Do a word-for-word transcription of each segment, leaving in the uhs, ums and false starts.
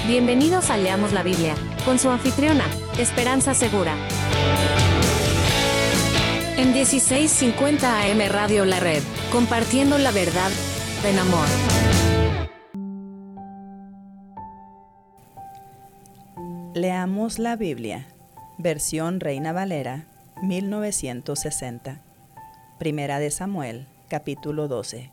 Bienvenidos a Leamos la Biblia, con su anfitriona, Esperanza Segura. En dieciséis cincuenta A M Radio La Red, compartiendo la verdad en amor. Leamos la Biblia, versión Reina Valera, mil novecientos sesenta. Primera de Samuel, capítulo doce.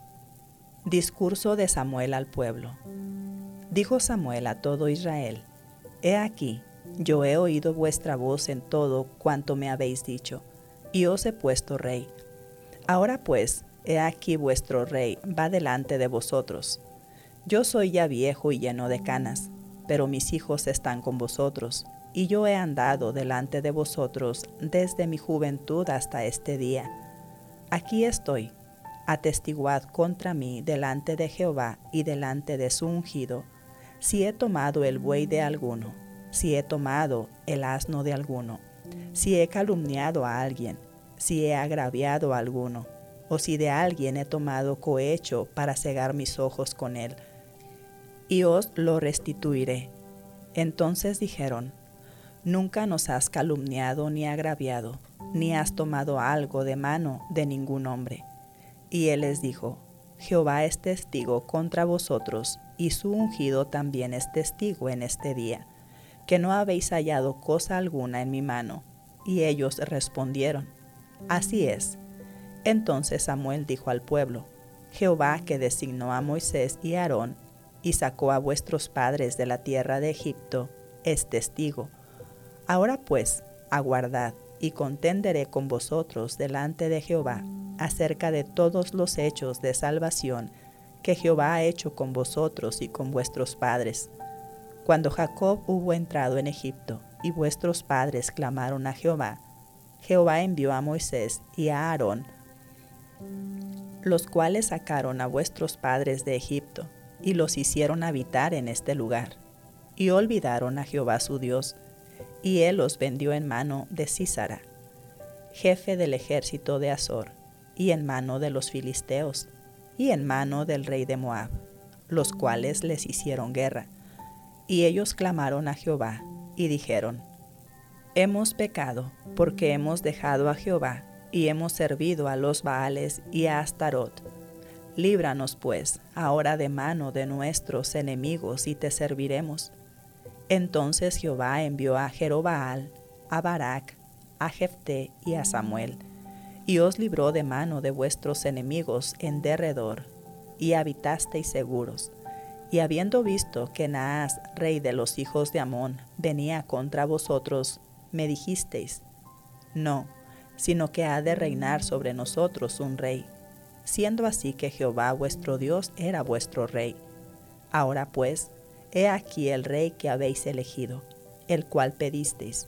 Discurso de Samuel al pueblo. Dijo Samuel a todo Israel: He aquí, yo he oído vuestra voz en todo cuanto me habéis dicho, y os he puesto rey. Ahora pues, he aquí vuestro rey va delante de vosotros. Yo soy ya viejo y lleno de canas, pero mis hijos están con vosotros, y yo he andado delante de vosotros desde mi juventud hasta este día. Aquí estoy, atestiguad contra mí delante de Jehová y delante de su ungido, si he tomado el buey de alguno, si he tomado el asno de alguno, si he calumniado a alguien, si he agraviado a alguno, o si de alguien he tomado cohecho para cegar mis ojos con él, y os lo restituiré. Entonces dijeron: Nunca nos has calumniado ni agraviado, ni has tomado algo de mano de ningún hombre. Y él les dijo: Jehová es testigo contra vosotros, y su ungido también es testigo en este día, que no habéis hallado cosa alguna en mi mano. Y ellos respondieron: Así es. Entonces Samuel dijo al pueblo: Jehová, que designó a Moisés y a Aarón, y sacó a vuestros padres de la tierra de Egipto, es testigo. Ahora pues, aguardad, y contenderé con vosotros delante de Jehová acerca de todos los hechos de salvación que Jehová ha hecho con vosotros y con vuestros padres. Cuando Jacob hubo entrado en Egipto, y vuestros padres clamaron a Jehová, Jehová envió a Moisés y a Aarón, los cuales sacaron a vuestros padres de Egipto, y los hicieron habitar en este lugar. Y olvidaron a Jehová su Dios, y él los vendió en mano de Sísara, jefe del ejército de Azor, y en mano de los filisteos, y en mano del rey de Moab, los cuales les hicieron guerra. Y ellos clamaron a Jehová, y dijeron: Hemos pecado, porque hemos dejado a Jehová, y hemos servido a los Baales y a Astarot. Líbranos, pues, ahora de mano de nuestros enemigos, y te serviremos. Entonces Jehová envió a Jerobaal, a Barak, a Jefté y a Samuel, y os libró de mano de vuestros enemigos en derredor, y habitasteis seguros. Y habiendo visto que Naas, rey de los hijos de Amón, venía contra vosotros, me dijisteis: No, sino que ha de reinar sobre nosotros un rey, siendo así que Jehová vuestro Dios era vuestro rey. Ahora pues, he aquí el rey que habéis elegido, el cual pedisteis.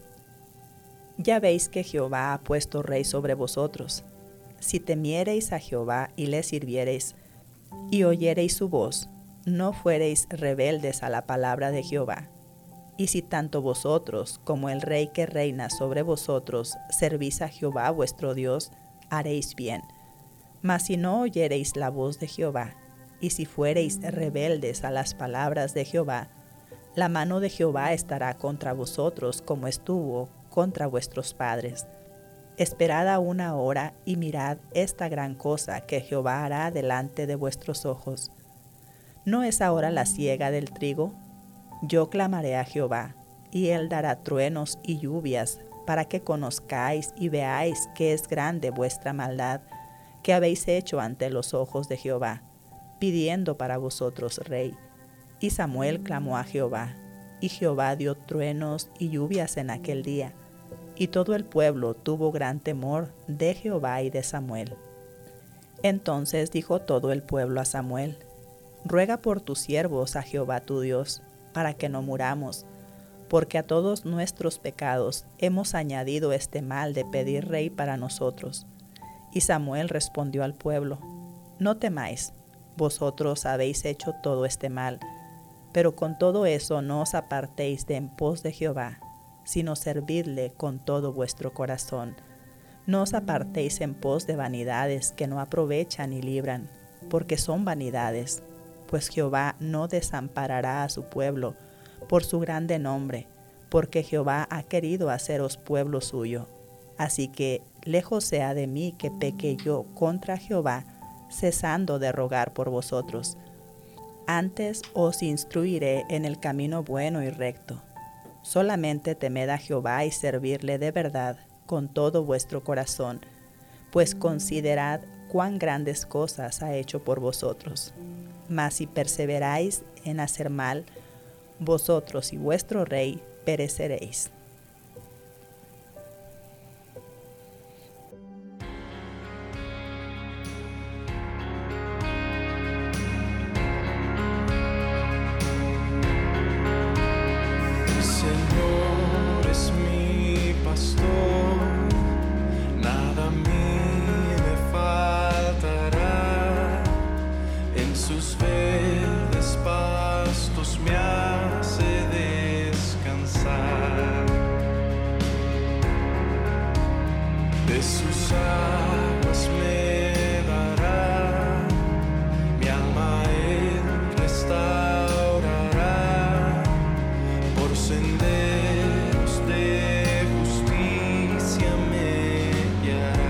Ya veis que Jehová ha puesto rey sobre vosotros. Si temiereis a Jehová y le sirviereis, y oyereis su voz, no fuereis rebeldes a la palabra de Jehová. Y si tanto vosotros como el rey que reina sobre vosotros servís a Jehová vuestro Dios, haréis bien. Mas si no oyereis la voz de Jehová, y si fuereis rebeldes a las palabras de Jehová, la mano de Jehová estará contra vosotros como estuvo contra vuestros padres. Esperad aún ahora y mirad esta gran cosa que Jehová hará delante de vuestros ojos. ¿No es ahora la siega del trigo? Yo clamaré a Jehová, y él dará truenos y lluvias, para que conozcáis y veáis que es grande vuestra maldad, que habéis hecho ante los ojos de Jehová, pidiendo para vosotros rey. Y Samuel clamó a Jehová, y Jehová dio truenos y lluvias en aquel día, y todo el pueblo tuvo gran temor de Jehová y de Samuel. Entonces dijo todo el pueblo a Samuel: Ruega por tus siervos a Jehová tu Dios, para que no muramos, porque a todos nuestros pecados hemos añadido este mal de pedir rey para nosotros. Y Samuel respondió al pueblo: No temáis, vosotros habéis hecho todo este mal, pero con todo eso no os apartéis de en pos de Jehová, sino servidle con todo vuestro corazón. No os apartéis en pos de vanidades que no aprovechan ni libran, porque son vanidades, pues Jehová no desamparará a su pueblo, por su grande nombre, porque Jehová ha querido haceros pueblo suyo. Así que lejos sea de mí que peque yo contra Jehová, cesando de rogar por vosotros. Antes os instruiré en el camino bueno y recto. Solamente temed a Jehová y servirle de verdad con todo vuestro corazón, pues considerad cuán grandes cosas ha hecho por vosotros. Mas si perseveráis en hacer mal, vosotros y vuestro rey pereceréis. Sus verdes pastos me hace descansar, de sus aguas me dará, mi alma él restaurará, por senderos de justicia me guiará.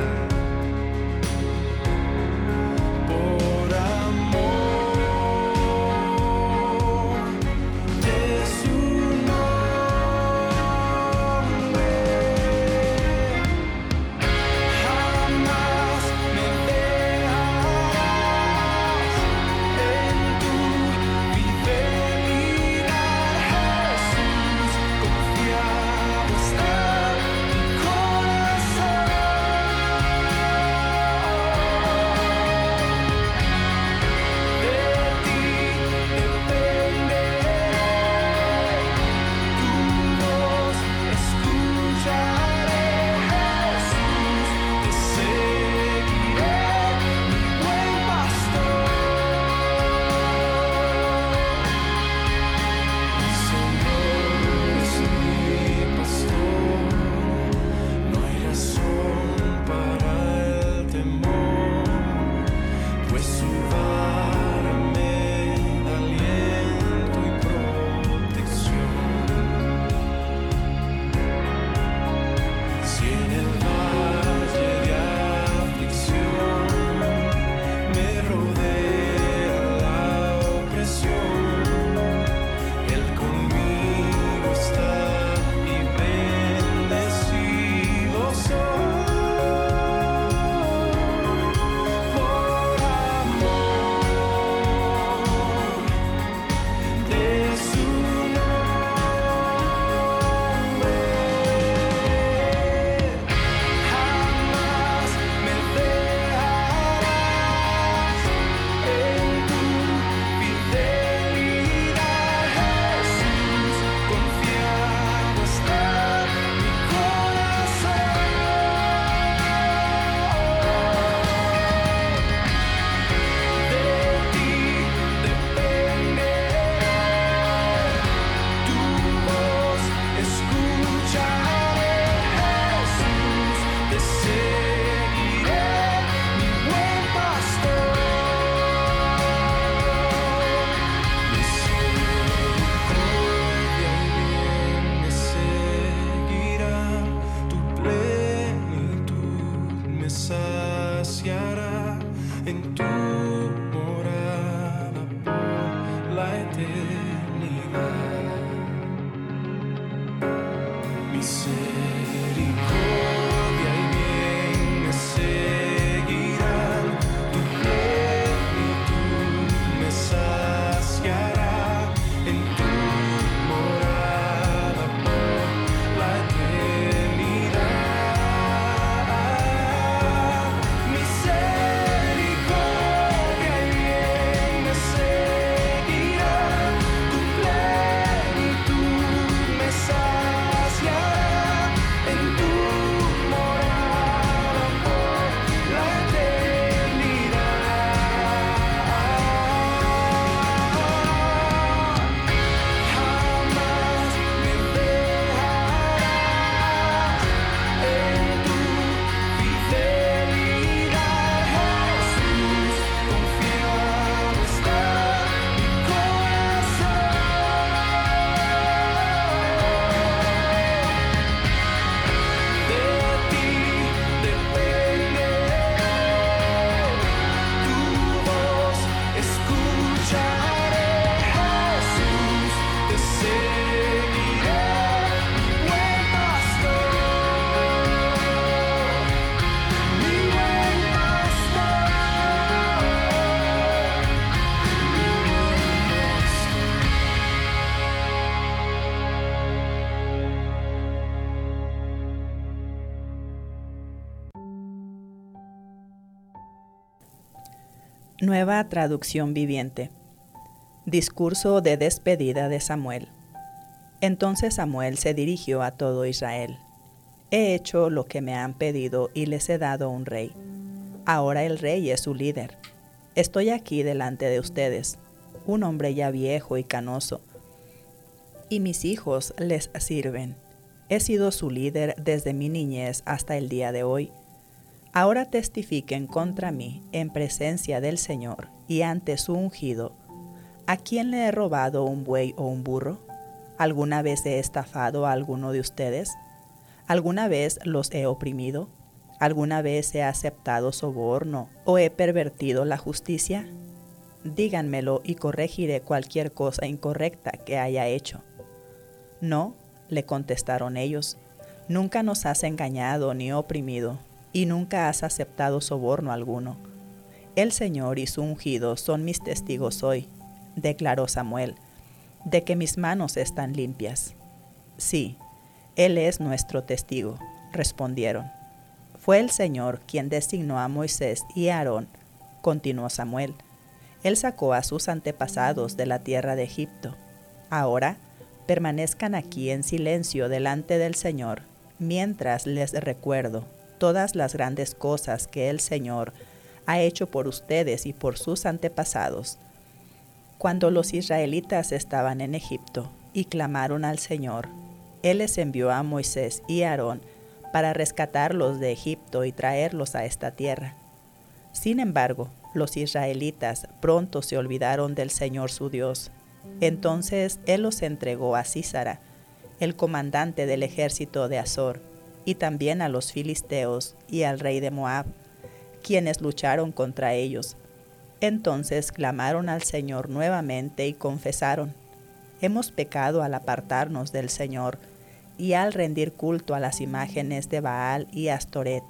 En tu morada por la eternidad, misericordia y bien me seguirán, tu plenitud me saciará, en tu morada por la eternidad. Misericordia y bien me seguirán, Nueva traducción viviente. Discurso de despedida de Samuel. Entonces Samuel se dirigió a todo Israel. He hecho lo que me han pedido y les he dado un rey. Ahora el rey es su líder. Estoy aquí delante de ustedes, un hombre ya viejo y canoso, y mis hijos les sirven. He sido su líder desde mi niñez hasta el día de hoy. Ahora testifiquen contra mí en presencia del Señor y ante su ungido. ¿A quién le he robado un buey o un burro? ¿Alguna vez he estafado a alguno de ustedes? ¿Alguna vez los he oprimido? ¿Alguna vez he aceptado soborno o he pervertido la justicia? Díganmelo y corregiré cualquier cosa incorrecta que haya hecho. No, le contestaron ellos, nunca nos has engañado ni oprimido, y nunca has aceptado soborno alguno. El Señor y su ungido son mis testigos hoy, declaró Samuel, de que mis manos están limpias. Sí, Él es nuestro testigo, respondieron. Fue el Señor quien designó a Moisés y a Aarón, continuó Samuel. Él sacó a sus antepasados de la tierra de Egipto. Ahora, permanezcan aquí en silencio delante del Señor, mientras les recuerdo todas las grandes cosas que el Señor ha hecho por ustedes y por sus antepasados. Cuando los israelitas estaban en Egipto y clamaron al Señor, Él les envió a Moisés y a Aarón para rescatarlos de Egipto y traerlos a esta tierra. Sin embargo, los israelitas pronto se olvidaron del Señor su Dios. Entonces Él los entregó a Sísara, el comandante del ejército de Azor, y también a los filisteos y al rey de Moab, quienes lucharon contra ellos. Entonces clamaron al Señor nuevamente y confesaron: hemos pecado al apartarnos del Señor y al rendir culto a las imágenes de Baal y Astoret.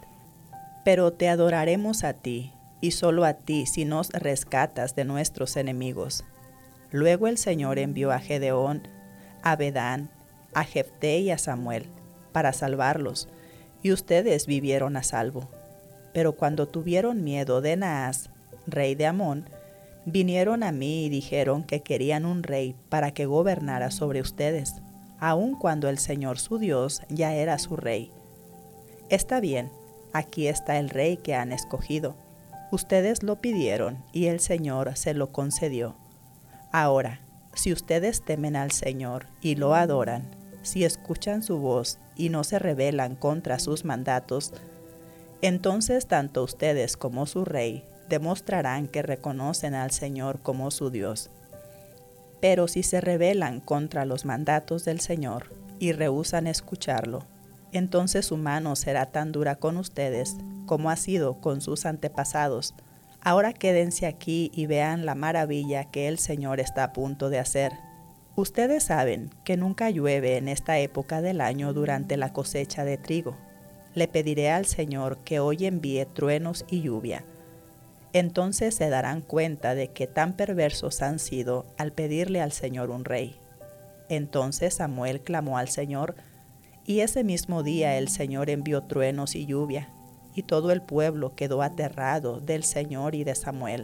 Pero te adoraremos a ti, y solo a ti, si nos rescatas de nuestros enemigos. Luego el Señor envió a Gedeón, a Bedán, a Jefté y a Samuel, para salvarlos, y ustedes vivieron a salvo. Pero cuando tuvieron miedo de Naas, rey de Amón, vinieron a mí y dijeron que querían un rey para que gobernara sobre ustedes, aun cuando el Señor su Dios ya era su rey. Está bien, aquí está el rey que han escogido. Ustedes lo pidieron y el Señor se lo concedió. Ahora, si ustedes temen al Señor y lo adoran, si escuchan su voz y no se rebelan contra sus mandatos, entonces tanto ustedes como su rey demostrarán que reconocen al Señor como su Dios. Pero si se rebelan contra los mandatos del Señor y rehúsan escucharlo, entonces su mano será tan dura con ustedes como ha sido con sus antepasados. Ahora quédense aquí y vean la maravilla que el Señor está a punto de hacer. Ustedes saben que nunca llueve en esta época del año durante la cosecha de trigo. Le pediré al Señor que hoy envíe truenos y lluvia. Entonces se darán cuenta de que tan perversos han sido al pedirle al Señor un rey. Entonces Samuel clamó al Señor, y ese mismo día el Señor envió truenos y lluvia, y todo el pueblo quedó aterrado del Señor y de Samuel.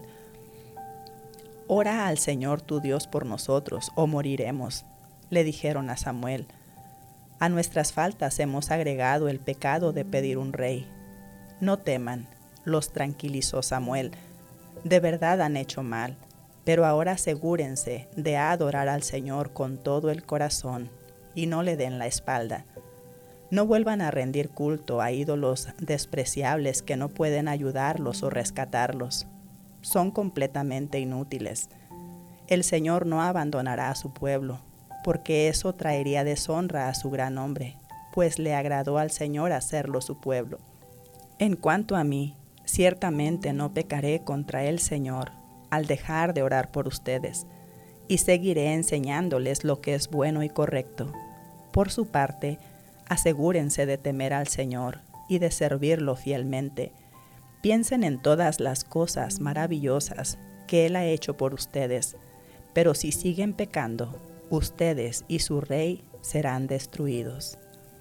Ora al Señor tu Dios por nosotros, o moriremos, le dijeron a Samuel. A nuestras faltas hemos agregado el pecado de pedir un rey. No teman, los tranquilizó Samuel. De verdad han hecho mal, pero ahora asegúrense de adorar al Señor con todo el corazón y no le den la espalda. No vuelvan a rendir culto a ídolos despreciables que no pueden ayudarlos o rescatarlos. Son completamente inútiles. El Señor no abandonará a su pueblo, porque eso traería deshonra a su gran nombre, pues le agradó al Señor hacerlo su pueblo. En cuanto a mí, ciertamente no pecaré contra el Señor al dejar de orar por ustedes, y seguiré enseñándoles lo que es bueno y correcto. Por su parte, asegúrense de temer al Señor y de servirlo fielmente. Piensen en todas las cosas maravillosas que Él ha hecho por ustedes, pero si siguen pecando, ustedes y su rey serán destruidos.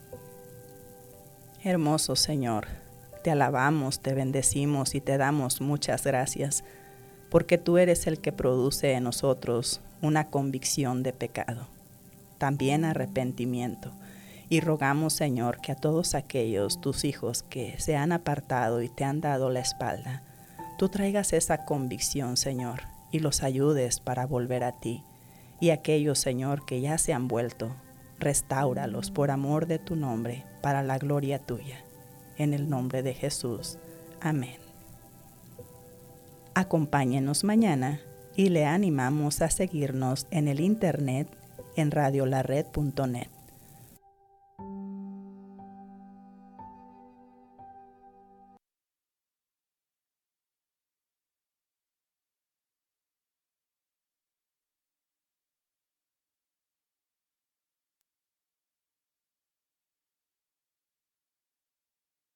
Hermoso Señor, te alabamos, te bendecimos y te damos muchas gracias, porque tú eres el que produce en nosotros una convicción de pecado, también arrepentimiento. Y rogamos, Señor, que a todos aquellos tus hijos que se han apartado y te han dado la espalda, tú traigas esa convicción, Señor, y los ayudes para volver a ti. Y aquellos, Señor, que ya se han vuelto, restáuralos por amor de tu nombre, para la gloria tuya. En el nombre de Jesús. Amén. Acompáñenos mañana y le animamos a seguirnos en el internet en radio la red punto net.